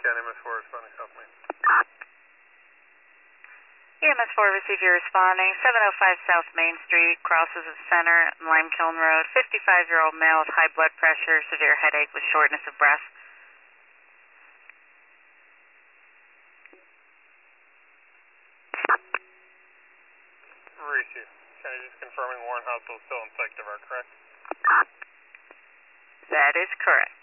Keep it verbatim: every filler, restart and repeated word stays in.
County, M S four responding South Main. E M S four, receive your responding. seven oh five South Main Street, crosses of Center and Limekiln Road. fifty-five-year-old male with high blood pressure, severe headache with shortness of breath. Receive. County, just confirming Warren Hospital is still in psych devar, correct? That is correct.